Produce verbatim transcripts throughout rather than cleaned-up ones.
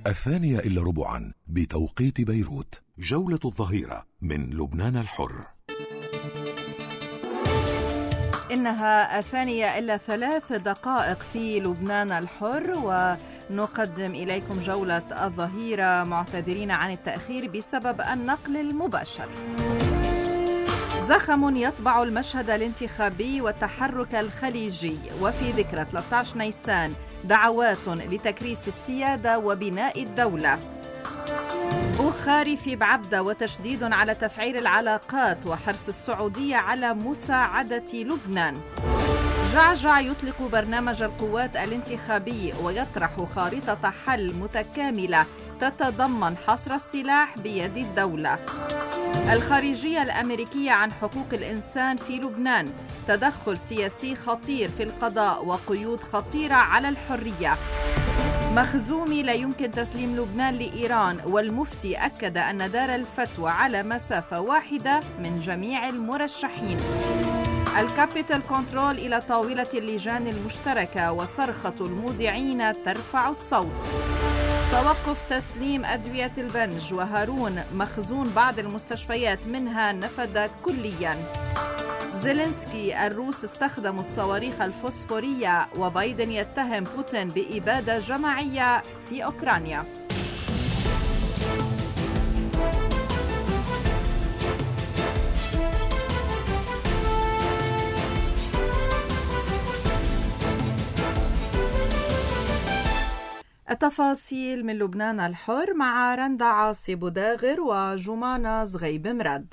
الثانية إلا ربعا بتوقيت بيروت. جولة الظهيرة من لبنان الحر. إنها الثانية إلا ثلاث دقائق في لبنان الحر، ونقدم إليكم جولة الظهيرة معتذرين عن التأخير بسبب النقل المباشر. زخم يطبع المشهد الانتخابي والتحرك الخليجي، وفي ذكرى ثلاثة عشر نيسان دعوات لتكريس السيادة وبناء الدولة. بخاري في بعبدة وتشديد على تفعيل العلاقات وحرص السعودية على مساعدة لبنان. جعجع يطلق برنامج القوات الانتخابي ويطرح خارطة حل متكاملة تتضمن حصر السلاح بيد الدولة. الخارجية الأمريكية عن حقوق الإنسان في لبنان، تدخل سياسي خطير في القضاء وقيود خطيرة على الحرية. مخزومي لا يمكن تسليم لبنان لإيران، والمفتي أكد أن دار الفتوى على مسافة واحدة من جميع المرشحين. الكابيتال كنترول إلى طاولة اللجان المشتركة وصرخة المودعين ترفع الصوت. توقف تسليم أدوية البنج، وهارون مخزون بعض المستشفيات منها نفد كلياً. زيلينسكي الروس استخدموا الصواريخ الفوسفورية، وبايدن يتهم بوتين بإبادة جماعية في أوكرانيا. التفاصيل من لبنان الحر مع رندا عاصي بوداغر وجمانة زغيب مراد.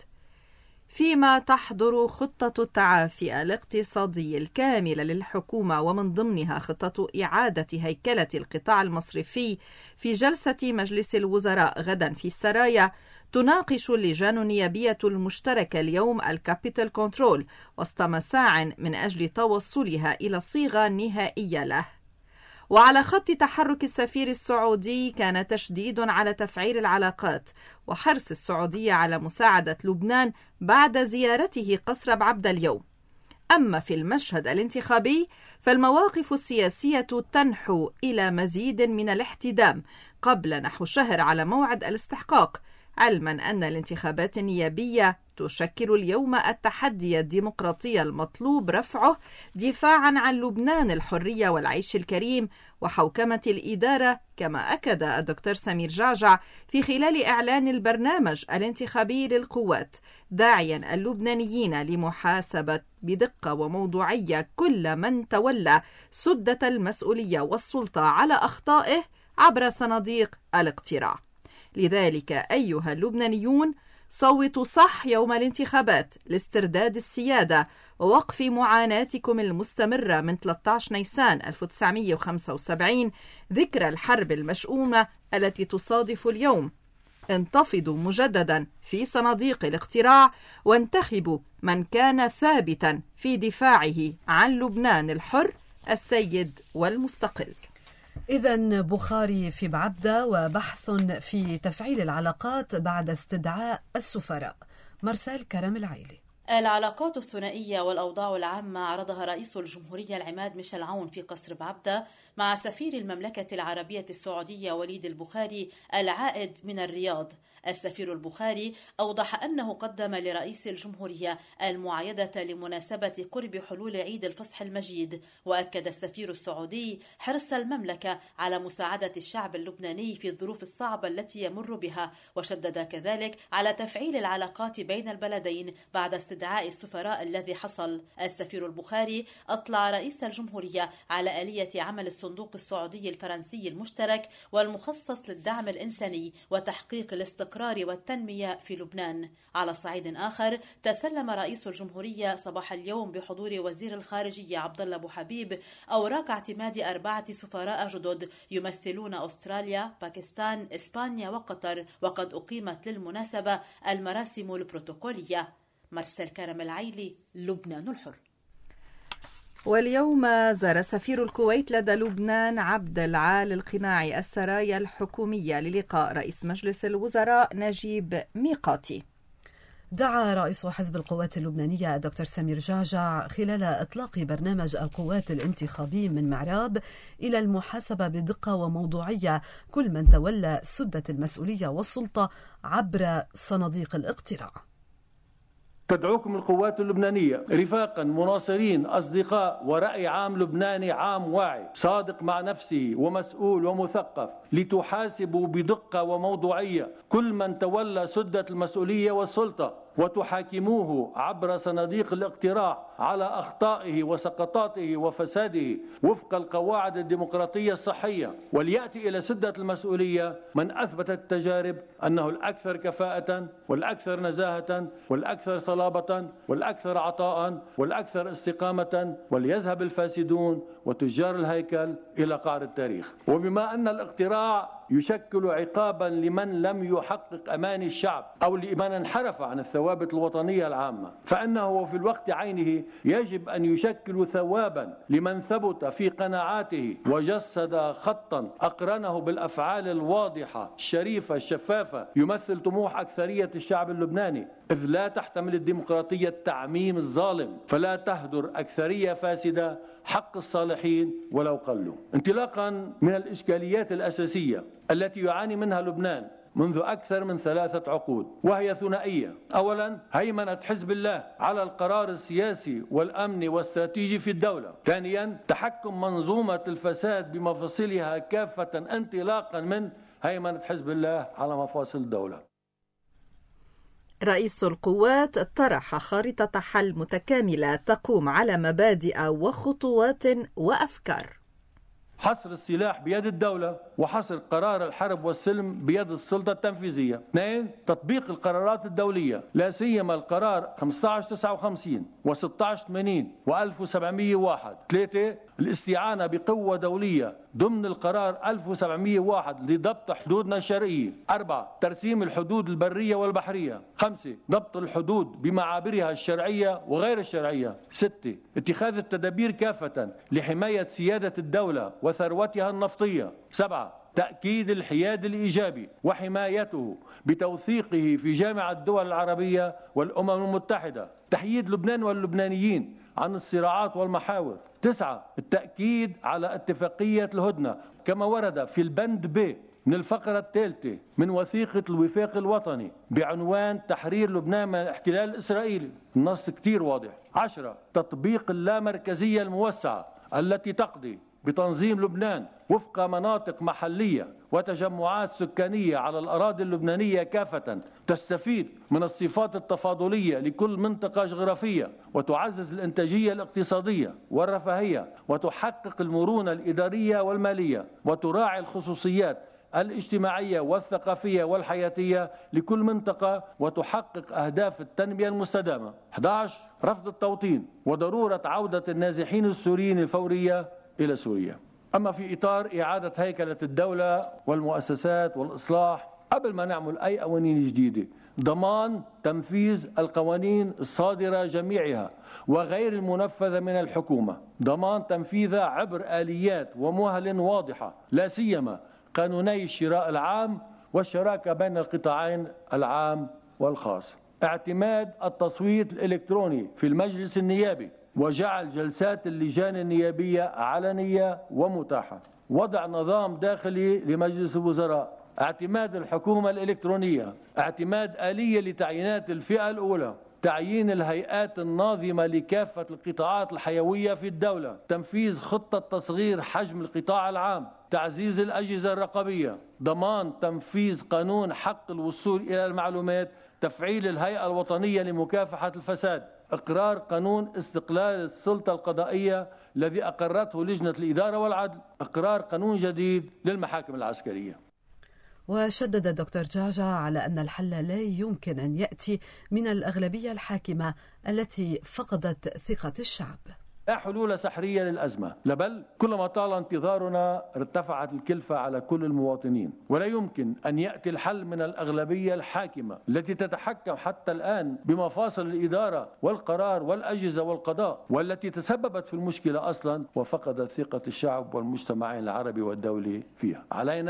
فيما تحضر خطة التعافي الاقتصادي الكاملة للحكومة، ومن ضمنها خطة إعادة هيكلة القطاع المصرفي في جلسة مجلس الوزراء غدا في السرايا، تناقش اللجان النيابية المشتركة اليوم الكابيتال كنترول وسط مساع من أجل توصلها إلى صيغة نهائية له. وعلى خط تحرك السفير السعودي كان تشديد على تفعيل العلاقات وحرص السعودية على مساعدة لبنان بعد زيارته قصر بعبدة اليوم. أما في المشهد الانتخابي فالمواقف السياسية تنحو إلى مزيد من الاحتدام قبل نحو شهر على موعد الاستحقاق، علما أن الانتخابات النيابية تشكل اليوم التحدي الديمقراطي المطلوب رفعه دفاعا عن لبنان الحرية والعيش الكريم وحوكمة الإدارة، كما أكد الدكتور سمير جعجع في خلال إعلان البرنامج الانتخابي للقوات، داعيا اللبنانيين لمحاسبة بدقة وموضوعية كل من تولى سدة المسؤولية والسلطة على أخطائه عبر صناديق الاقتراع. لذلك أيها اللبنانيون، صوتوا صح يوم الانتخابات لاسترداد السيادة ووقف معاناتكم المستمرة من ثلاثة عشر نيسان ألف وتسعمئة وخمسة وسبعين، ذكرى الحرب المشؤومة التي تصادف اليوم. انتفضوا مجددا في صناديق الاقتراع وانتخبوا من كان ثابتا في دفاعه عن لبنان الحر السيد والمستقل. إذن بخاري في بعبدة وبحث في تفعيل العلاقات بعد استدعاء السفراء. مرسال كرم العيلي. العلاقات الثنائية والأوضاع العامة عرضها رئيس الجمهورية العماد ميشيل عون في قصر بعبدة مع سفير المملكة العربية السعودية وليد البخاري العائد من الرياض. السفير البخاري أوضح أنه قدم لرئيس الجمهورية المعايدة لمناسبة قرب حلول عيد الفصح المجيد، وأكد السفير السعودي حرص المملكة على مساعدة الشعب اللبناني في الظروف الصعبة التي يمر بها، وشدد كذلك على تفعيل العلاقات بين البلدين بعد استدعاء السفراء الذي حصل. السفير البخاري أطلع رئيس الجمهورية على آلية عمل الصندوق السعودي الفرنسي المشترك والمخصص للدعم الإنساني وتحقيق الاستقرار والتنمية في لبنان. على صعيد آخر، تسلم رئيس الجمهورية صباح اليوم بحضور وزير الخارجية عبدالله أبو حبيب أوراق اعتماد أربعة سفراء جدد يمثلون أستراليا، باكستان، إسبانيا وقطر، وقد أقيمت للمناسبة المراسم البروتوكولية. مرسل كرم العيلي، لبنان الحر. واليوم زار سفير الكويت لدى لبنان عبد العال القناعي السرايا الحكومية للقاء رئيس مجلس الوزراء نجيب ميقاتي. دعا رئيس حزب القوات اللبنانية الدكتور سمير جعجع خلال إطلاق برنامج القوات الانتخابي من معراب إلى المحاسبة بدقة وموضوعية كل من تولى سدة المسؤولية والسلطة عبر صناديق الاقتراع. تدعوكم القوات اللبنانية رفاقا مناصرين أصدقاء ورأي عام لبناني عام واعي صادق مع نفسه ومسؤول ومثقف لتحاسبوا بدقة وموضوعية كل من تولى سدة المسؤولية والسلطة وتحاكموه عبر صناديق الاقتراع على أخطائه وسقطاته وفساده وفق القواعد الديمقراطية الصحية، وليأتي إلى سدة المسؤولية من أثبت التجارب أنه الأكثر كفاءة والأكثر نزاهة والأكثر صلابة والأكثر عطاء والأكثر استقامة، وليذهب الفاسدون وتجار الهيكل إلى قعر التاريخ. وبما أن الاقتراع يشكل عقابا لمن لم يحقق أماني الشعب أو لمن انحرف عن الثوابت الوطنية العامة، فإنه في الوقت عينه يجب أن يشكل ثوابا لمن ثبت في قناعاته وجسد خطا أقرنه بالأفعال الواضحة الشريفة الشفافة يمثل طموح أكثرية الشعب اللبناني، إذ لا تحتمل الديمقراطية التعميم الظالم، فلا تهدر أكثرية فاسدة حق الصالحين ولو قلوا. انطلاقا من الإشكاليات الأساسية التي يعاني منها لبنان منذ أكثر من ثلاثة عقود، وهي ثنائية: أولا هيمنة حزب الله على القرار السياسي والأمني والاستراتيجي في الدولة، ثانيا تحكم منظومة الفساد بمفاصلها كافة انطلاقا من هيمنة حزب الله على مفاصل الدولة. رئيس القوات طرح خارطة حل متكاملة تقوم على مبادئ وخطوات وأفكار: حصر السلاح بيد الدولة وحصر قرار الحرب والسلم بيد السلطة التنفيذية. اثنين تطبيق القرارات الدولية، لا سيما القرار خمسة عشر تسعة وخمسين وستة عشر ثمانين وألف وسبعمئة وواحد. ثلاثة الاستعانة بقوة دولية ضمن القرار ألف وسبعمئة وواحد لضبط حدودنا الشرقية. أربعة ترسيم الحدود البرية والبحرية. خمسة ضبط الحدود بمعابرها الشرعية وغير الشرعية. ستة اتخاذ التدابير كافة لحماية سيادة الدولة وثروتها النفطية. سبعة تأكيد الحياد الإيجابي وحمايته بتوثيقه في جامعة الدول العربية والأمم المتحدة. تحييد لبنان واللبنانيين عن الصراعات والمحاور. تسعة التأكيد على اتفاقية الهدنة كما ورد في البند ب من الفقرة الثالثة من وثيقة الوفاق الوطني بعنوان تحرير لبنان من الاحتلال الإسرائيلي. النص كتير واضح. عشرة تطبيق اللامركزية الموسعة التي تقضي بتنظيم لبنان وفق مناطق محلية وتجمعات سكانية على الأراضي اللبنانية كافة، تستفيد من الصفات التفاضلية لكل منطقة جغرافية وتعزز الإنتاجية الاقتصادية والرفاهية وتحقق المرونة الإدارية والمالية وتراعي الخصوصيات الاجتماعية والثقافية والحياتية لكل منطقة وتحقق أهداف التنمية المستدامة. أحد عشر رفض التوطين وضرورة عودة النازحين السوريين الفورية إلى سوريا. أما في إطار إعادة هيكلة الدولة والمؤسسات والإصلاح، قبل ما نعمل أي قوانين جديدة، ضمان تنفيذ القوانين الصادرة جميعها وغير المنفذة من الحكومة، ضمان تنفيذها عبر آليات ومهل واضحة، لا سيما قانوني الشراء العام والشراكة بين القطاعين العام والخاص، اعتماد التصويت الإلكتروني في المجلس النيابي وجعل جلسات اللجان النيابية علنية ومتاحة، وضع نظام داخلي لمجلس الوزراء، اعتماد الحكومة الإلكترونية، اعتماد آلية لتعيينات الفئة الأولى، تعيين الهيئات الناظمة لكافة القطاعات الحيوية في الدولة، تنفيذ خطة تصغير حجم القطاع العام، تعزيز الأجهزة الرقابية، ضمان تنفيذ قانون حق الوصول إلى المعلومات، تفعيل الهيئة الوطنية لمكافحة الفساد، إقرار قانون استقلال السلطة القضائية الذي أقرته لجنة الإدارة والعدل، إقرار قانون جديد للمحاكم العسكرية. وشدد الدكتور جعجع على أن الحل لا يمكن أن يأتي من الأغلبية الحاكمة التي فقدت ثقة الشعب. لا حلول سحرية للأزمة، بل كلما طال انتظارنا ارتفعت الكلفة على كل المواطنين، ولا يمكن أن يأتي الحل من الأغلبية الحاكمة التي تتحكم حتى الآن بمفاصل الإدارة والقرار والأجهزة والقضاء، والتي تسببت في المشكلة أصلا وفقدت ثقة الشعب والمجتمعين العربي والدولي فيها. علينا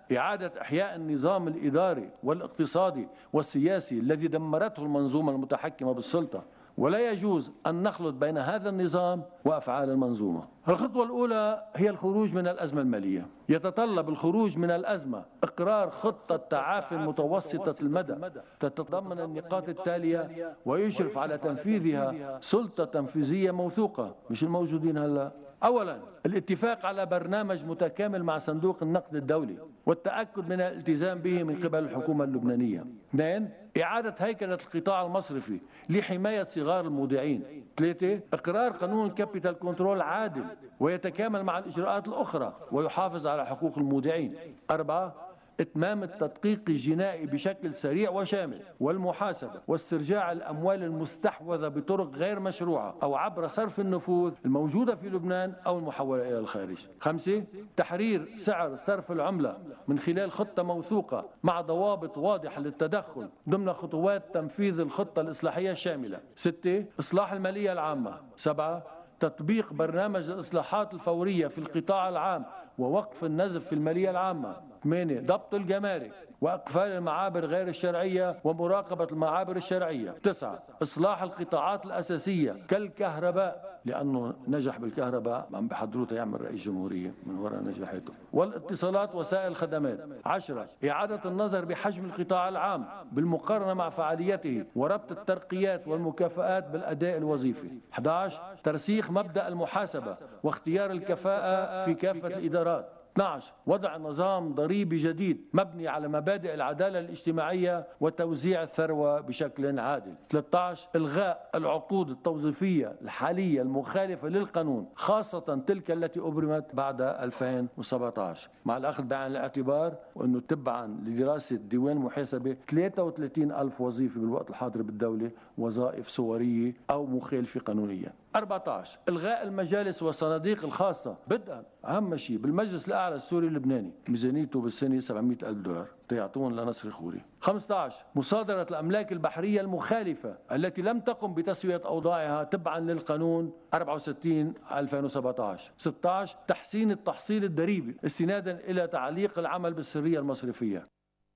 إعادة إحياء النظام الإداري والاقتصادي والسياسي الذي دمرته المنظومة المتحكمة بالسلطة، ولا يجوز أن نخلط بين هذا النظام وأفعال المنظومة. الخطوة الأولى هي الخروج من الأزمة المالية. يتطلب الخروج من الأزمة إقرار خطة تعافي متوسطة المدى تتضمن النقاط التالية ويشرف على تنفيذها سلطة تنفيذية موثوقة، مش الموجودين هلا. أولا، الاتفاق على برنامج متكامل مع صندوق النقد الدولي والتأكد من الالتزام به من قبل الحكومة اللبنانية. اثنين، إعادة هيكلة القطاع المصرفي لحماية صغار المودعين. ثلاثة، إقرار قانون الكابيتال كنترول عادل ويتكامل مع الإجراءات الأخرى ويحافظ على حقوق المودعين. أربعة، إتمام التدقيق الجنائي بشكل سريع وشامل والمحاسبة واسترجاع الأموال المستحوذة بطرق غير مشروعة أو عبر صرف النفوذ الموجودة في لبنان أو المحولة إلى الخارج. خمسة، تحرير سعر صرف العملة من خلال خطة موثوقة مع ضوابط واضحة للتدخل ضمن خطوات تنفيذ الخطة الإصلاحية الشاملة. ستة، إصلاح المالية العامة. سبعة، تطبيق برنامج الإصلاحات الفورية في القطاع العام ووقف النزف في المالية العامة. ثمانية، ضبط الجمارك وإقفال المعابر غير الشرعية ومراقبة المعابر الشرعية. تسعة، إصلاح القطاعات الأساسية كالكهرباء، لأنه نجح بالكهرباء عم بحضروته يعمل رئيس جمهورية من وراء نجاحته، والاتصالات وسائل الخدمات. عشرة، إعادة النظر بحجم القطاع العام بالمقارنة مع فعاليته وربط الترقيات والمكافآت بالأداء الوظيفي. أحد عشر، ترسيخ مبدأ المحاسبة واختيار الكفاءة في كافة الإدارات. اثني عشر، وضع نظام ضريبي جديد مبني على مبادئ العدالة الاجتماعية وتوزيع الثروة بشكل عادل. ثلاثة عشر، إلغاء العقود التوظيفية الحالية المخالفة للقانون خاصة تلك التي أبرمت بعد ألفين وسبعة عشر مع الأخذ بعين الاعتبار وأنه تبعا لدراسة ديوان محاسبة ثلاثة وثلاثين ألف وظيفة بالوقت الحاضر بالدولة وظائف صورية أو مخالفة قانونيا. أربعة عشر، إلغاء المجالس والصناديق الخاصة بدءا أهم شيء بالمجلس الأعلى السوري اللبناني ميزانيته بالسنة سبعمئة ألف دولار تيعطون لنصر خوري. خمسة عشر، مصادرة الأملاك البحرية المخالفة التي لم تقم بتسوية أوضاعها تبعا للقانون أربعة وستين ألفين وسبعة عشر. ستة عشر، تحسين التحصيل الضريبي استنادا إلى تعليق العمل بالسرية المصرفية.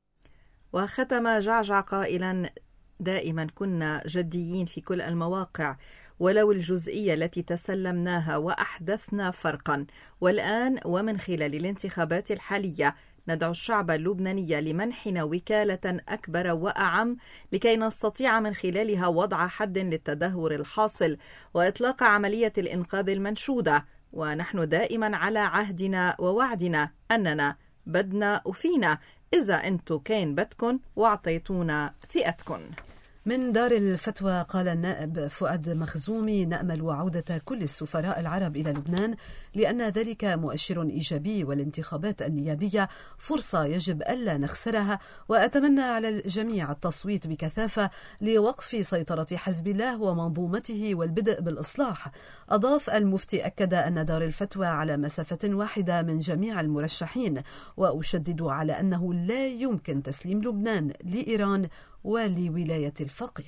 وختم جعجع قائلا: دائما كنا جديين في كل المواقع ولو الجزئية التي تسلمناها وأحدثنا فرقا، والآن ومن خلال الانتخابات الحالية ندعو الشعب اللبناني لمنحنا وكالة أكبر وأعم لكي نستطيع من خلالها وضع حد للتدهور الحاصل وإطلاق عملية الإنقاذ المنشودة، ونحن دائما على عهدنا ووعدنا أننا بدنا وفينا إذا أنتو كان بدكن واعطيتونا ثقتكن. من دار الفتوى قال النائب فؤاد مخزومي: نأمل عودة كل السفراء العرب إلى لبنان لأن ذلك مؤشر إيجابي، والانتخابات النيابية فرصة يجب ألا نخسرها، وأتمنى على الجميع التصويت بكثافة لوقف سيطرة حزب الله ومنظومته والبدء بالإصلاح. أضاف المفتي أكد أن دار الفتوى على مسافة واحدة من جميع المرشحين، وأشدد على أنه لا يمكن تسليم لبنان لإيران ولولاية الفقيه.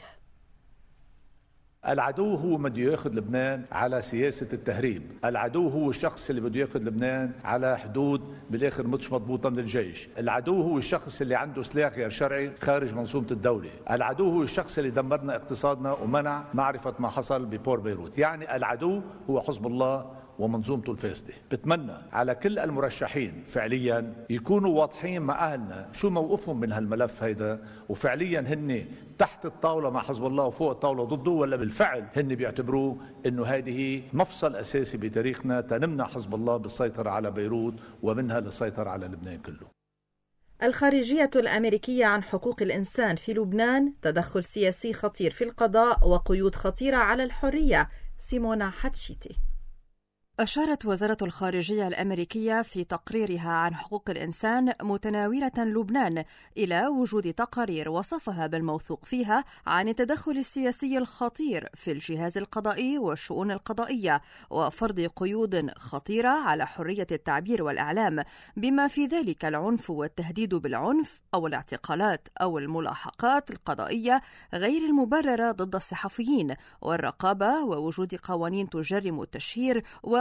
العدو هو بده ياخذ لبنان على سياسة التهريب، العدو هو الشخص اللي بده ياخذ لبنان على حدود بالاخر مش مضبوطة من الجيش، العدو هو الشخص اللي عنده سلاح غير شرعي خارج منظومة الدولة، العدو هو الشخص اللي دمرنا اقتصادنا ومنع معرفة ما حصل ببور بيروت. يعني العدو هو حزب الله ومنظومته الفاسدة. بتمنى على كل المرشحين فعليا يكونوا واضحين مع أهلنا شو موقفهم من هالملف هيدا، وفعليا هن تحت الطاولة مع حزب الله وفوق الطاولة ضده، ولا بالفعل هن بيعتبروه انه هذه مفصل اساسي بتاريخنا تنمنع حزب الله بالسيطرة على بيروت ومنها للسيطرة على لبنان كله. الخارجية الأمريكية عن حقوق الإنسان في لبنان، تدخل سياسي خطير في القضاء وقيود خطيرة على الحرية. سيمونا حتشيتي. أشارت وزارة الخارجية الأمريكية في تقريرها عن حقوق الإنسان متناولة لبنان إلى وجود تقارير وصفها بالموثوق فيها عن التدخل السياسي الخطير في الجهاز القضائي والشؤون القضائية وفرض قيود خطيرة على حرية التعبير والإعلام، بما في ذلك العنف والتهديد بالعنف أو الاعتقالات أو الملاحقات القضائية غير المبررة ضد الصحفيين، والرقابة ووجود قوانين تجرم التشهير و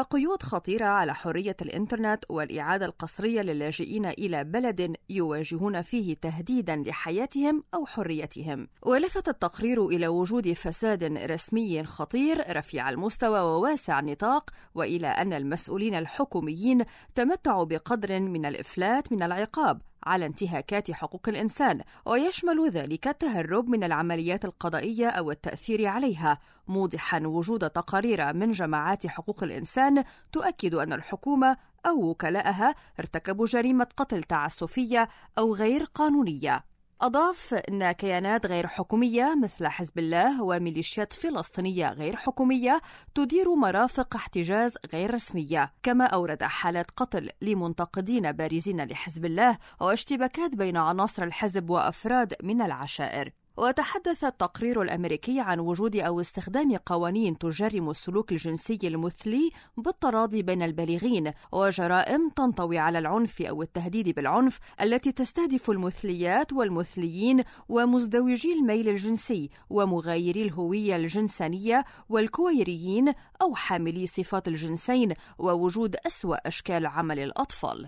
وقيود خطيرة على حرية الإنترنت والإعادة القسرية للاجئين إلى بلد يواجهون فيه تهديدا لحياتهم أو حريتهم. ولفت التقرير إلى وجود فساد رسمي خطير رفيع المستوى وواسع النطاق، وإلى أن المسؤولين الحكوميين تمتعوا بقدر من الإفلات من العقاب على انتهاكات حقوق الإنسان، ويشمل ذلك التهرب من العمليات القضائية أو التأثير عليها، موضحا وجود تقارير من جماعات حقوق الإنسان تؤكد أن الحكومة أو وكلاءها ارتكبوا جريمة قتل تعسفية أو غير قانونية. أضاف أن كيانات غير حكومية مثل حزب الله وميليشيات فلسطينية غير حكومية تدير مرافق احتجاز غير رسمية، كما أورد حالات قتل لمنتقدين بارزين لحزب الله واشتباكات بين عناصر الحزب وأفراد من العشائر. وتحدث التقرير الأمريكي عن وجود أو استخدام قوانين تجرم السلوك الجنسي المثلي بالتراضي بين البالغين، وجرائم تنطوي على العنف أو التهديد بالعنف التي تستهدف المثليات والمثليين ومزدوجي الميل الجنسي ومغايري الهوية الجنسانية والكويريين أو حاملي صفات الجنسين، ووجود أسوأ أشكال عمل الأطفال.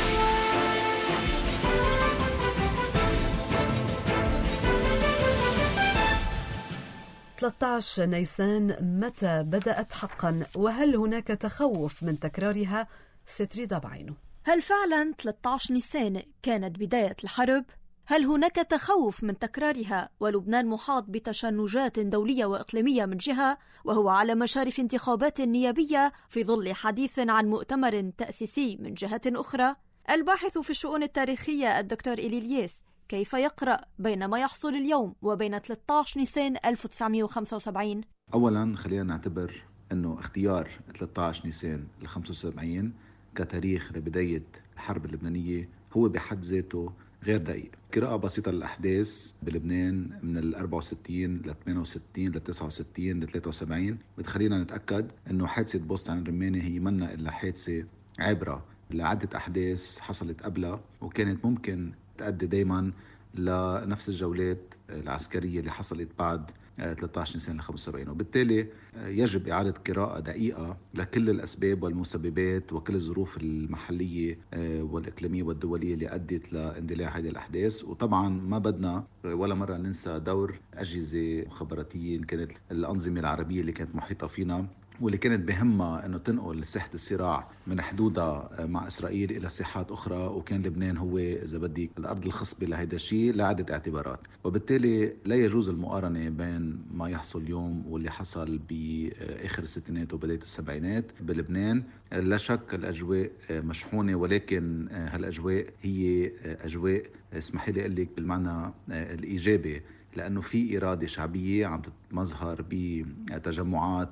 ثلاثة عشر نيسان متى بدأت حقا؟ وهل هناك تخوف من تكرارها؟ ستريدا بعينه. هل فعلا ثلاثة عشر نيسان كانت بداية الحرب؟ هل هناك تخوف من تكرارها ولبنان محاط بتشنجات دولية وإقليمية من جهة، وهو على مشارف انتخابات نيابية في ظل حديث عن مؤتمر تأسيسي من جهة أخرى؟ الباحث في الشؤون التاريخية الدكتور إيلي الياس كيف يقرأ بين ما يحصل اليوم وبين ثلاثة عشر نيسان ألف وتسعمائة وخمسة وسبعين؟ أولا خلينا نعتبر أنه اختيار ثلاثة عشر نيسان خمسة وسبعين كتاريخ لبداية الحرب اللبنانية هو بحد ذاته غير دقيق. قراءة بسيطة للأحداث بلبنان من ال أربعة وستين ل ثمانية وستين ل تسعة وستين ل ثلاثة وسبعين بتخلينا نتأكد أنه حادثة بوسطن الرماني هي منا إلا حادثة عبرة لعدة أحداث حصلت قبلها، وكانت ممكن تؤدي دايما لنفس الجولات العسكرية اللي حصلت بعد ثلاثة عشر نيسان خمسة وسبعين. وبالتالي يجب إعادة قراءة دقيقة لكل الأسباب والمسببات وكل الظروف المحلية والإقليمية والدولية اللي أدت لاندلاع هذه الأحداث. وطبعا ما بدنا ولا مرة ننسى دور أجهزة مخابراتية كانت الأنظمة العربية اللي كانت محيطة فينا واللي كانت بهمها أنه تنقل ساحة الصراع من حدودها مع إسرائيل إلى ساحات أخرى، وكان لبنان هو إذا بدي الأرض الخصبة لهذا الشيء لعدة اعتبارات. وبالتالي لا يجوز المقارنة بين ما يحصل اليوم واللي حصل بآخر الستينات وبداية السبعينات بلبنان. لا شك الأجواء مشحونة، ولكن هالأجواء هي أجواء اسمحي لي أقول لك بالمعنى الإيجابي، لأنه في إرادة شعبية عم تتمظهر بتجمعات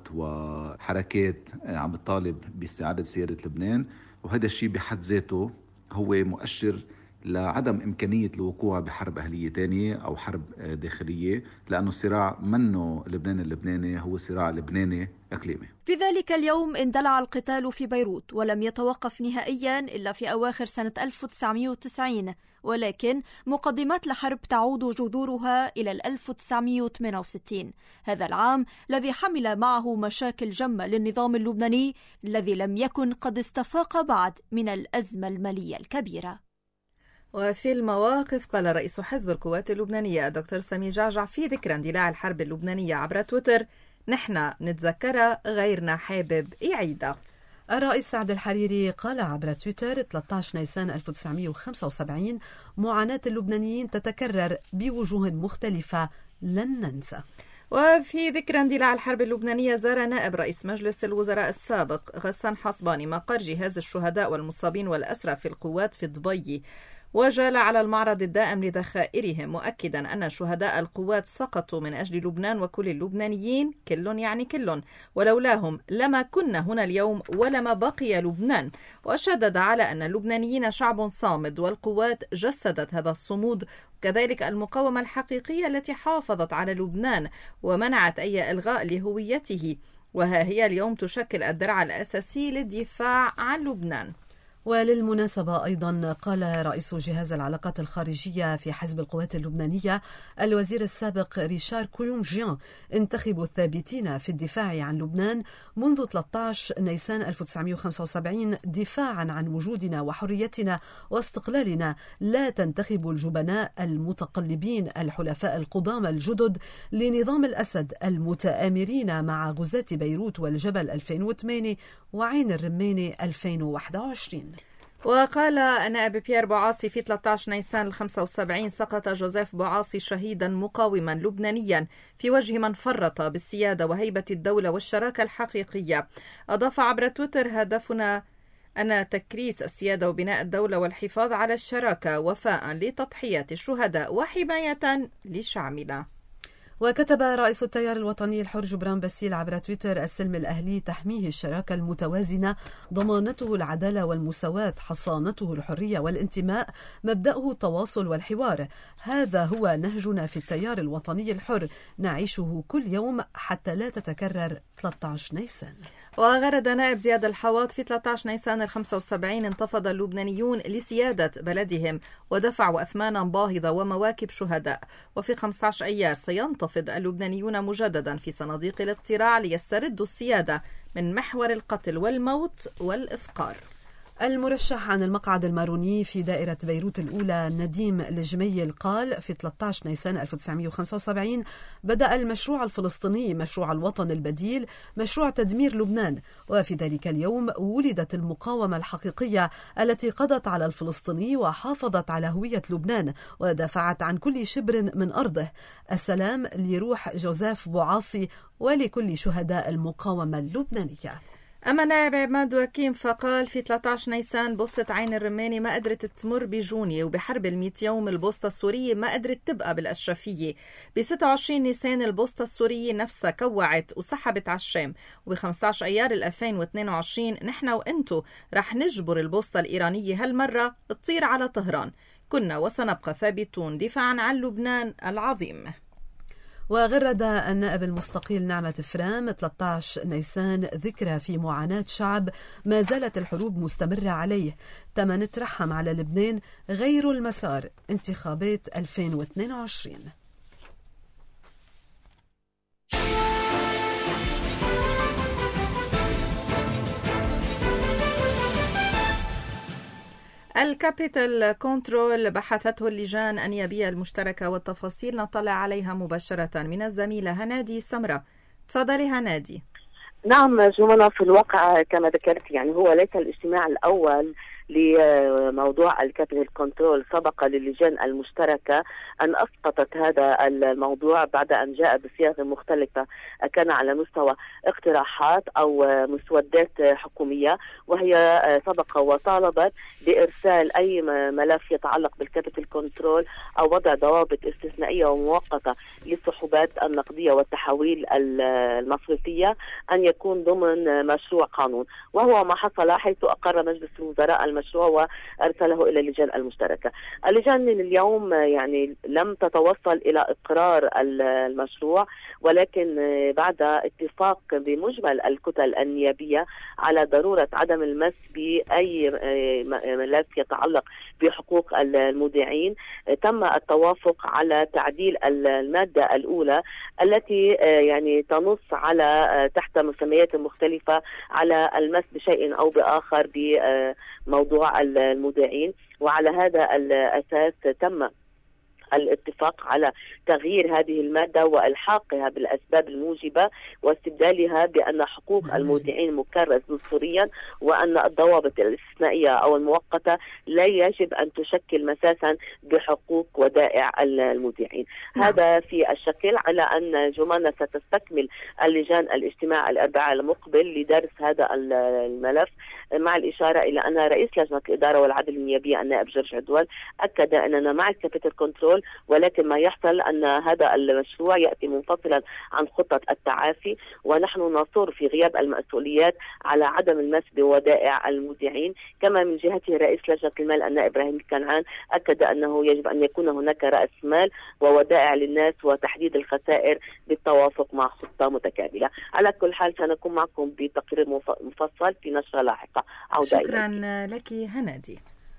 وحركات عم تطالب باستعادة سيادة لبنان، وهذا الشيء بحد ذاته هو مؤشر لعدم إمكانية الوقوع بحرب أهلية تانية أو حرب داخلية، لأنه الصراع منه لبنان اللبناني، هو صراع لبناني إقليمي. في ذلك اليوم اندلع القتال في بيروت ولم يتوقف نهائيا إلا في أواخر سنة ألف وتسعمائة وتسعين، ولكن مقدمات الحرب تعود جذورها إلى ألف وتسعمائة وثمانية وستين، هذا العام الذي حمل معه مشاكل جمة للنظام اللبناني الذي لم يكن قد استفاق بعد من الأزمة المالية الكبيرة. وفي المواقف قال رئيس حزب القوات اللبنانية الدكتور سمير جعجع في ذكرى اندلاع الحرب اللبنانية عبر تويتر: نحن نتذكرها، غيرنا حابب يعيدها. الرئيس سعد الحريري قال عبر تويتر: ثلاثة عشر نيسان ألف وتسعمائة وخمسة وسبعين معاناة اللبنانيين تتكرر بوجوه مختلفة، لن ننسى. وفي ذكرى اندلاع الحرب اللبنانية زار نائب رئيس مجلس الوزراء السابق غسان حصباني مقر جهاز الشهداء والمصابين والأسرى في القوات في دبي، وجال على المعرض الدائم لذخائرهم، مؤكدا أن شهداء القوات سقطوا من أجل لبنان وكل اللبنانيين، كل يعني كل، ولولاهم لما كنا هنا اليوم ولما بقي لبنان. وشدد على أن اللبنانيين شعب صامد، والقوات جسدت هذا الصمود، وكذلك المقاومة الحقيقية التي حافظت على لبنان ومنعت أي إلغاء لهويته، وها هي اليوم تشكل الدرع الأساسي للدفاع عن لبنان. وللمناسبة أيضا قال رئيس جهاز العلاقات الخارجية في حزب القوات اللبنانية الوزير السابق ريشار كولومجيان: انتخبوا الثابتين في الدفاع عن لبنان منذ ثلاثة عشر نيسان ألف وتسعمائة وخمسة وسبعين دفاعا عن وجودنا وحريتنا واستقلالنا، لا تنتخبوا الجبناء المتقلبين الحلفاء القدامى الجدد لنظام الأسد المتآمرين مع غزاة بيروت والجبل ألفين وثمانية وعين الرمانة ألفين وواحد وعشرين. وقال النائب بيير بوعاصي: في ثلاثة عشر نيسان الخمسة وسبعين سقط جوزيف بوعاصي شهيدا مقاوما لبنانيا في وجه من فرط بالسيادة وهيبة الدولة والشراكة الحقيقية. أضاف عبر تويتر: هدفنا أن تكريس السيادة وبناء الدولة والحفاظ على الشراكة وفاء لتضحيات الشهداء وحماية لشعبنا. وكتب رئيس التيار الوطني الحر جبران باسيل عبر تويتر: السلم الأهلي تحميه الشراكة المتوازنة، ضمانته العدالة والمساواة، حصانته الحرية والانتماء، مبدأه التواصل والحوار. هذا هو نهجنا في التيار الوطني الحر، نعيشه كل يوم حتى لا تتكرر ثلاثة عشر نيسان. وغرد نائب زياد الحواط: في ثلاثة عشر نيسان الخمسة وسبعين انتفض اللبنانيون لسيادة بلدهم ودفعوا أثمانا باهظة ومواكب شهداء، وفي خمسة عشر أيار سينتفض اللبنانيون مجددا في صناديق الاقتراع ليستردوا السيادة من محور القتل والموت والإفقار. المرشح عن المقعد الماروني في دائرة بيروت الأولى نديم الجميل قال: في ثلاثة عشر نيسان ألف وتسعمائة وخمسة وسبعين بدأ المشروع الفلسطيني، مشروع الوطن البديل، مشروع تدمير لبنان، وفي ذلك اليوم ولدت المقاومة الحقيقية التي قضت على الفلسطيني وحافظت على هوية لبنان ودافعت عن كل شبر من أرضه. السلام لروح جوزيف بوعاصي ولكل شهداء المقاومة اللبنانية. أما نائب عماد وكيم فقال: في ثلاثة عشر نيسان بوسطة عين الرماني ما قدرت تمر بجوني، وبحرب المئة يوم البوسطة السورية ما قدرت تبقى بالأشرفية. ب ستة وعشرين نيسان البوسطة السورية نفسها كوعت وسحبت على الشام، وب خمسة عشر أيار ألفين واثنين وعشرين نحن وإنتو رح نجبر البوسطة الإيرانية هالمرة تطير على طهران. كنا وسنبقى ثابتون دفاعا عن لبنان العظيم. وغرد النائب المستقيل نعمة فرام: ثلاثة عشر نيسان ذكرى في معاناة شعب ما زالت الحروب مستمرة عليه، تم نترحم على لبنان غير المسار، انتخابات ألفين واثنين وعشرين. الكابيتال كنترول بحثته اللجان النيابية المشتركة، والتفاصيل نطلع عليها مباشرة من الزميلة هنادي سمرة. تفضلي هنادي. نعم جمانة، في الواقع كما ذكرت يعني هو ليس الاجتماع الأول لموضوع الكابيتال كنترول. سبق للجان المشتركة أن أسقطت هذا الموضوع بعد أن جاء بصياغة مختلفة، كان على مستوى اقتراحات أو مسودات حكومية، وهي سبق وطالبت بإرسال أي ملف يتعلق بالكابيتال كنترول أو وضع ضوابط استثنائية ومؤقتة للسحوبات النقدية والتحويل المصرفية أن يكون ضمن مشروع قانون، وهو ما حصل حيث أقر مجلس الوزراء المشروع وأرسله إلى اللجان المشتركة. اللجان اليوم يعني لم تتوصل إلى إقرار المشروع، ولكن بعد اتفاق بمجمل الكتل النيابية على ضرورة عدم المس بأي ملف يتعلق بحقوق المودعين، تم التوافق على تعديل المادة الأولى التي يعني تنص على تحت مسميات مختلفة على المس بشيء أو بآخر بموضوع المودعين، وعلى هذا الأساس تم الاتفاق على تغيير هذه المادة وإلحاقها بالأسباب الموجبة واستبدالها بأن حقوق المودعين مكرس دستوريا، وأن الضوابط الاستثنائية أو المؤقتة لا يجب أن تشكل مساسا بحقوق ودائع المودعين. نعم. هذا في الشكل على أن جمانة ستستكمل اللجان الاجتماع الأربعاء المقبل لدرس هذا الملف، مع الإشارة إلى أن رئيس لجنة الإدارة والعدل النيابية النائب جورج عدول أكد أننا مع الكابيتال كنترول كنترول، ولكن ما يحصل أن هذا المشروع يأتي منفصلا عن خطة التعافي، ونحن نصر في غياب المسؤوليات على عدم المس بودائع المودعين. كما من جهته رئيس لجنة المال النائب إبراهيم كنعان أكد أنه يجب أن يكون هناك رأس مال وودائع للناس وتحديد الخسائر بالتوافق مع خطة متكاملة. على كل حال سنكون معكم بتقرير مفصل في نشرة لاحقة. شكرا لك هنادي.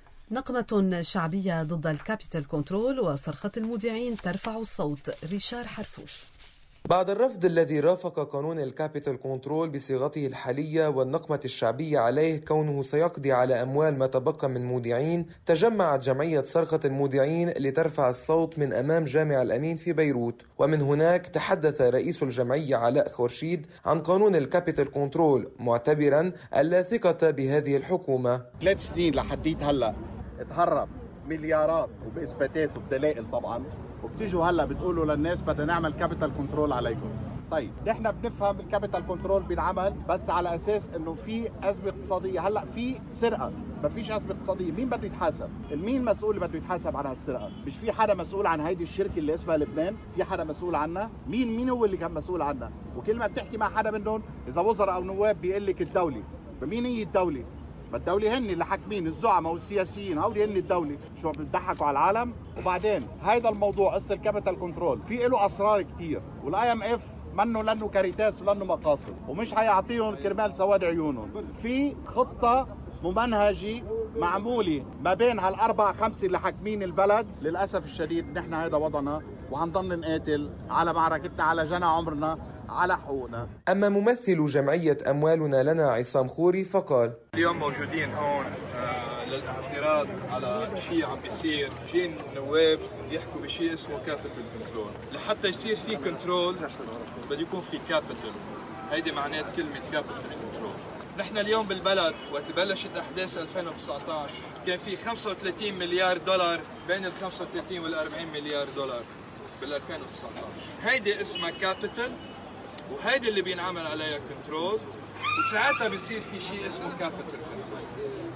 نقمة شعبية ضد الكابيتال كنترول وصرخة المودعين ترفع الصوت. ريشار حرفوش. بعد الرفض الذي رافق قانون الكابيتال كنترول بصيغته الحالية والنقمة الشعبية عليه كونه سيقضي على أموال ما تبقى من مودعين، تجمعت جمعية صرخة المودعين لترفع الصوت من أمام جامع الأمين في بيروت. ومن هناك تحدث رئيس الجمعية علاء خورشيد عن قانون الكابيتال كنترول، معتبرا اللا ثقة بهذه الحكومة. ثلاث سنين لحديت هلأ اتهرب مليارات وبإثباتات وبدلائل طبعا، وبتيجوا هلا بتقولوا للناس بدنا نعمل كابيتال كنترول عليكم. طيب نحن بنفهم الكابيتال كنترول بينعمل بس على اساس انه في ازمه اقتصاديه. هلا في سرقه، ما فيش ازمه اقتصاديه، مين بده يتحاسب؟ مين مسؤول اللي بده يتحاسب عن هالسرقه؟ مش في حدا مسؤول عن هيدي الشركه اللي اسمها لبنان؟ في حدا مسؤول عنها؟ مين مين هو اللي كان مسؤول عنها؟ وكل ما بتحكي مع حدا منهم اذا وزراء او نواب بيقول لك الدوله. فمين هي الدوله؟ الدولة هن اللي حاكمين، الزعماء والسياسيين هودي هن الدولة. شو بتضحكوا على العالم؟ وبعدين هيدا الموضوع قصة الكابيتال كنترول في له اسرار كتير، والاي ام اف منه لانه كاريتاس ولانه مقاصد ومش هيعطيهم كرمال سواد عيونهم. في خطة ممنهجة معمولة ما بين هالاربع خمسة اللي حاكمين البلد. للاسف الشديد نحن هذا وضعنا وهنضل نقاتل على معركتنا على جنى عمرنا على حقوقنا. أما ممثل جمعية أموالنا لنا عصام خوري فقال: اليوم موجودين هون آه للاعتراض على شيء عم بيصير. جين نواب يحكوا بشيء اسمه كابيتال كنترول. لحتى يصير في كنترول بده يكون في كابيتال. هيدي معنات كلمة كابيتال كنترول. نحن اليوم بالبلد وقت بلشت أحداث ألفين وتسعة عشر كان في خمسة وثلاثين مليار دولار، بين ال خمسة وثلاثين وال أربعين مليار دولار بال ألفين وتسعة عشر. هيدي اسمها كابيتال، وهيدي اللي بينعمل عليها كنترول، وساعتها بيصير في شيء اسمه كابيتال كنترول.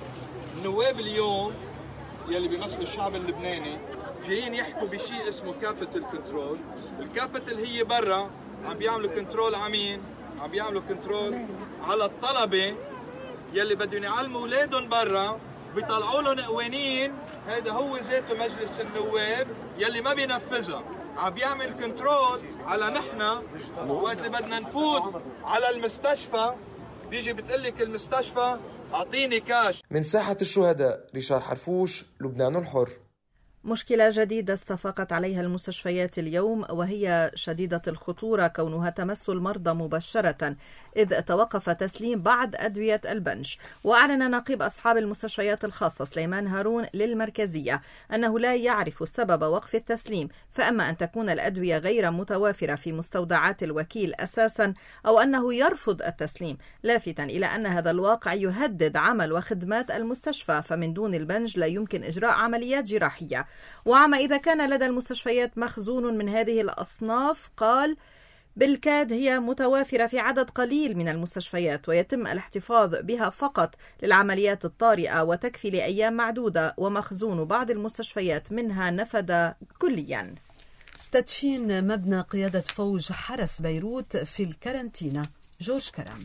النواب اليوم يلي بيمثلوا الشعب اللبناني جايين يحكوا بشيء اسمه كابيتال كنترول. الكابيتال هي برا عم بيعملوا كنترول على مين؟ عم بيعملوا كنترول على الطلبة يلي بدهم يعلموا اولادهم برا، بيطلعوا لهم قوانين. هذا هو ذاته مجلس النواب يلي ما بينفذها. عم بيعمل كنترول على نحن وقت اللي بدنا نفوت على المستشفى بيجي بتقلك المستشفى اعطيني كاش. من ساحة الشهداء، ريشار حرفوش، لبنان الحر. مشكلة جديدة استفاقت عليها المستشفيات اليوم، وهي شديدة الخطورة كونها تمس المرضى مباشرة، إذ توقف تسليم بعض أدوية البنج. وأعلن نقيب أصحاب المستشفيات الخاصة سليمان هارون للمركزية أنه لا يعرف سبب وقف التسليم، فأما أن تكون الأدوية غير متوافرة في مستودعات الوكيل أساسا أو أنه يرفض التسليم، لافتا إلى أن هذا الواقع يهدد عمل وخدمات المستشفى، فمن دون البنج لا يمكن إجراء عمليات جراحية. وعما إذا كان لدى المستشفيات مخزون من هذه الأصناف، قال بالكاد هي متوافرة في عدد قليل من المستشفيات ويتم الاحتفاظ بها فقط للعمليات الطارئة وتكفي لأيام معدودة، ومخزون بعض المستشفيات منها نفد كليا. تدشين مبنى قيادة فوج حرس بيروت في الكارنتينا. جورج كرم.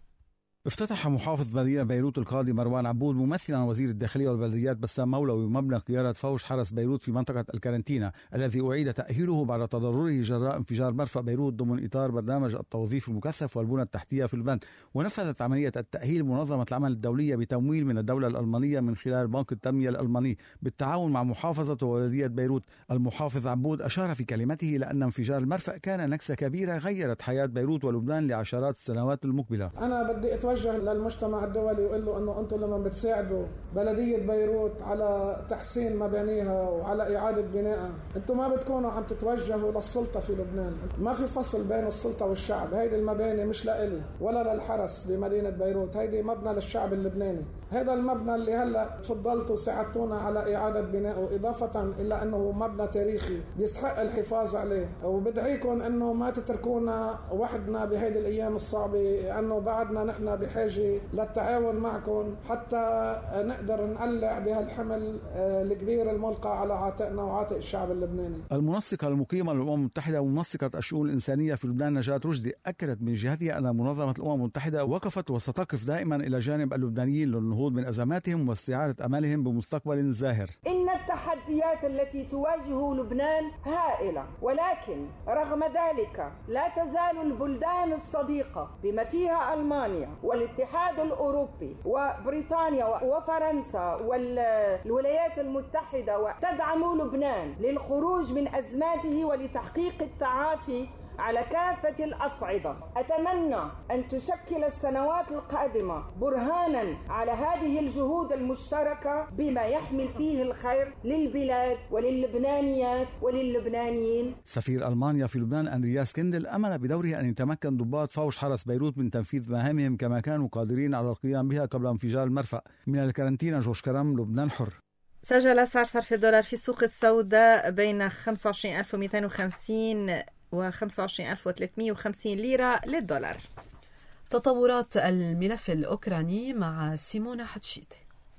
افتتح محافظ مدينة بيروت القاضي مروان عبود ممثلا وزير الداخلية والبلديات بسام مولوي مبنى قيادة فوج حرس بيروت في منطقة الكارنتينا، الذي أعيد تأهيله بعد تضرره جراء انفجار مرفأ بيروت ضمن إطار برنامج التوظيف المكثف والبنى التحتية في البنك. ونفذت عملية التأهيل منظمة العمل الدولية بتمويل من الدولة الألمانية من خلال بنك التنمية الألماني بالتعاون مع محافظة وبلدية بيروت. المحافظ عبود أشار في كلمته إلى أن انفجار المرفأ كان نكسة كبيرة غيرت حياة بيروت ولبنان لعشرات السنوات المقبلة. أنا بدي أتوجه للمجتمع الدولي ويقول له أنه أنتم لما بتساعدوا بلدية بيروت على تحسين مبانيها وعلى إعادة بنائها، أنتم ما بتكونوا عم تتوجهوا للسلطة في لبنان. ما في فصل بين السلطة والشعب. هيدي المباني مش لإلي ولا للحرس بمدينة بيروت، هيدي مبنى للشعب اللبناني. هذا المبنى اللي هلا تفضلتوا ساعدتونا على إعادة بنائه، إضافة إلى أنه مبنى تاريخي بيستحق الحفاظ عليه، وبدعيكم أنه ما تتركونا وحدنا بهيدي الأيام الصعبة، أنه بعدنا نحن بحاجة للتعاون معكم حتى نقدر نقلع بهالحمل الكبير الملقى على عاتقنا وعاتق الشعب اللبناني. المنسقة المقيمة للأمم المتحدة ومنسقة الشؤون الإنسانية في لبنان نجاة رشدي أكدت من جهتها أن منظمة الأمم المتحدة وقفت وستقف دائما إلى جانب اللبنانيين للنهوض من أزماتهم واستعادة أملهم بمستقبل زاهر. إن التحديات التي تواجه لبنان هائلة، ولكن رغم ذلك لا تزال البلدان الصديقة بما فيها ألمانيا والاتحاد الأوروبي وبريطانيا وفرنسا والولايات المتحدة تدعم لبنان للخروج من أزماته ولتحقيق التعافي على كافة الأصعدة. أتمنى أن تشكل السنوات القادمة برهانا على هذه الجهود المشتركة بما يحمل فيه الخير للبلاد وللبنانيات وللبنانيين. سفير ألمانيا في لبنان أندرياس كيندل أمل بدوره أن يتمكن ضباط فوج حرس بيروت من تنفيذ مهامهم كما كانوا قادرين على القيام بها قبل انفجار المرفأ. من الكارنتينا جوش كرم، لبنان حر. سجل سعر صرف الدولار في السوق السوداء بين خمسة وعشرين ألف ومئتين وخمسين و خمسة وعشرين ألف وثلاثمئة وخمسين ليرة للدولار. تطورات الملف الأوكراني مع سيمونا حتشيت.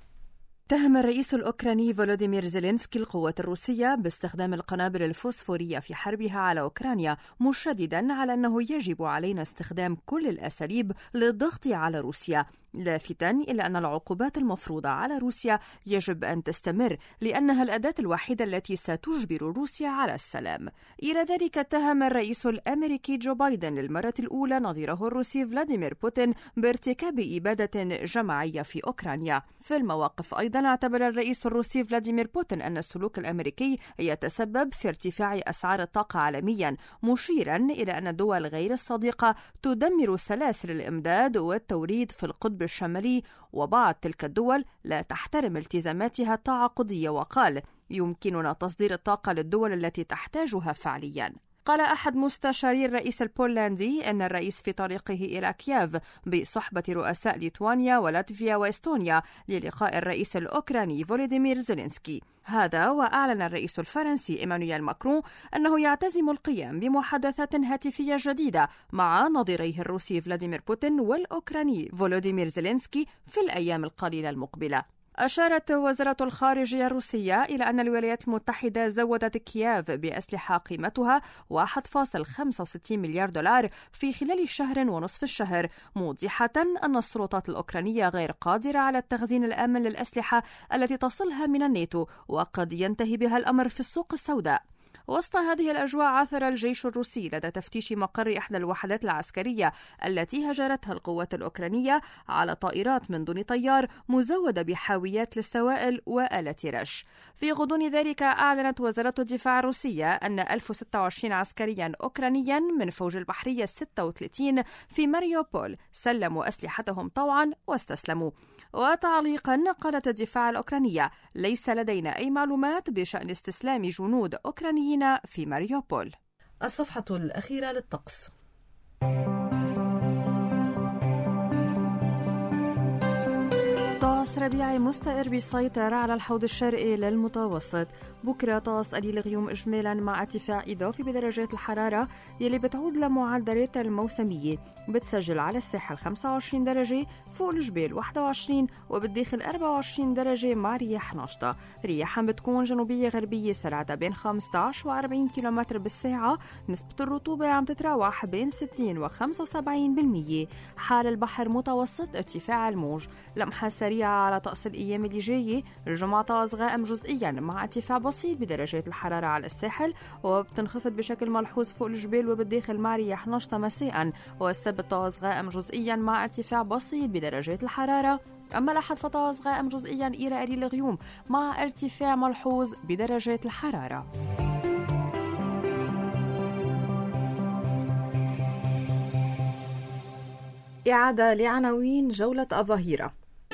اتهم الرئيس الأوكراني فولوديمير زيلينسكي القوات الروسية باستخدام القنابل الفوسفورية في حربها على أوكرانيا، مشددا على أنه يجب علينا استخدام كل الأساليب للضغط على روسيا، لافتا إلى أن العقوبات المفروضة على روسيا يجب أن تستمر لأنها الأداة الوحيدة التي ستجبر روسيا على السلام. إلى ذلك اتهم الرئيس الأمريكي جو بايدن للمرة الأولى نظيره الروسي فلاديمير بوتين بارتكاب إبادة جماعية في أوكرانيا. في المواقف أيضا اعتبر الرئيس الروسي فلاديمير بوتين أن السلوك الأمريكي يتسبب في ارتفاع أسعار الطاقة عالميا، مشيرا إلى أن الدول غير الصديقة تدمر سلاسل الإمداد والتوريد في القطب الشمالي، وبعض تلك الدول لا تحترم التزاماتها التعاقدية، وقال يمكننا تصدير الطاقة للدول التي تحتاجها فعليا. قال أحد مستشاري الرئيس البولندي أن الرئيس في طريقه إلى كييف بصحبة رؤساء ليتوانيا ولاتفيا وإستونيا للقاء الرئيس الأوكراني فولوديمير زيلينسكي. هذا وأعلن الرئيس الفرنسي إيمانويل ماكرون أنه يعتزم القيام بمحادثات هاتفية جديدة مع نظيريه الروسي فلاديمير بوتين والأوكراني فولوديمير زيلينسكي في الأيام القليلة المقبلة. أشارت وزارة الخارجية الروسية إلى أن الولايات المتحدة زودت كييف بأسلحة قيمتها واحد فاصلة خمسة وستين مليار دولار في خلال شهر ونصف الشهر، موضحة أن السلطات الأوكرانية غير قادرة على التخزين الآمن للأسلحة التي تصلها من الناتو، وقد ينتهي بها الأمر في السوق السوداء. وسط هذه الأجواء عثر الجيش الروسي لدى تفتيش مقر إحدى الوحدات العسكرية التي هجرتها القوات الأوكرانية على طائرات من دون طيار مزودة بحاويات للسوائل وآلة رش. في غضون ذلك أعلنت وزارة الدفاع الروسية أن ألف وستة وعشرين عسكريا أوكرانيا من فوج البحرية الستة وثلاثين في ماريوبول سلموا أسلحتهم طوعا واستسلموا. وتعليقا قالت الدفاع الأوكرانية ليس لدينا أي معلومات بشأن استسلام جنود أوكرانيين في ماريوبول. الصفحة الأخيرة للطقس. طقس ربيعي مستقر بيسيطر على الحوض الشرقي للمتوسط. بكرة طقس قليل غيوم إجمالا مع ارتفاع إضافي بدرجات الحرارة يلي بتعود لمعدلات الموسمية. بتسجل على الساحل خمسة وعشرين درجة، فوق الجبال واحد وعشرين، وبالداخل أربعة وعشرين درجة مع رياح نشطة. رياح بتكون جنوبية غربية سرعتها بين خمسة عشر وأربعين كيلومتر بالساعة. نسبة الرطوبة عم تتراوح بين ستين وخمسة وسبعين بالمية. حال البحر متوسط ارتفاع الموج. لمحة سريعة على طقس الأيام اللي جاية. الجمعة طقس غائم جزئيا مع ارتفاع بسيط بدرجات الحرارة على الساحل، وبتنخفض بشكل ملحوظ فوق الجبال وبالداخل مع رياح نشطة مساء. والسبت طقس غائم جزئيا مع ارتفاع بسيط بدرجات الحرارة. أما الأحد فطقس غائم جزئيا إلى قليل غيوم مع ارتفاع ملحوظ بدرجات الحرارة. إعادة لعناوين جولة الظهيرة.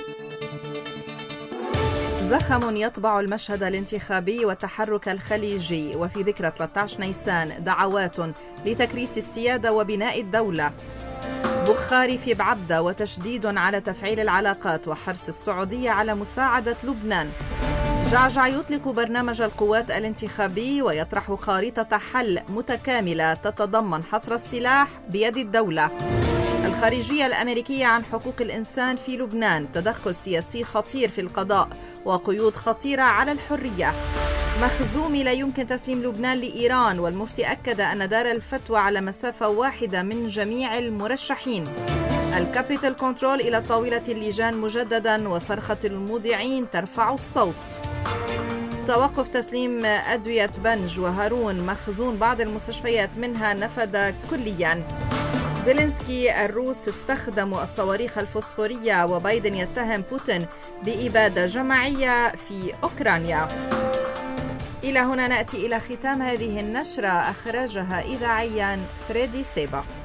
زخم يطبع المشهد الانتخابي والتحرك الخليجي، وفي ذكرى ثلاثة عشر نيسان دعوات لتكريس السيادة وبناء الدولة. بخاري في بعبدة وتشديد على تفعيل العلاقات وحرص السعودية على مساعدة لبنان. جعجع يطلق برنامج القوات الانتخابي ويطرح خارطة حل متكاملة تتضمن حصر السلاح بيد الدولة. الخارجية الأمريكية عن حقوق الإنسان في لبنان، تدخل سياسي خطير في القضاء وقيود خطيرة على الحرية. مخزومي لا يمكن تسليم لبنان لإيران، والمفتي أكد أن دار الفتوى على مسافة واحدة من جميع المرشحين. الكابيتال كنترول إلى طاولة اللجان مجددا، وصرخة المودعين ترفع الصوت. توقف تسليم أدوية بنج وهارون، مخزون بعض المستشفيات منها نفد كليا. زيلينسكي الروس استخدموا الصواريخ الفوسفورية، وبايدن يتهم بوتين بإبادة جماعية في أوكرانيا. إلى هنا نأتي إلى ختام هذه النشرة، أخرجها إذاعيا فريدي سيبا.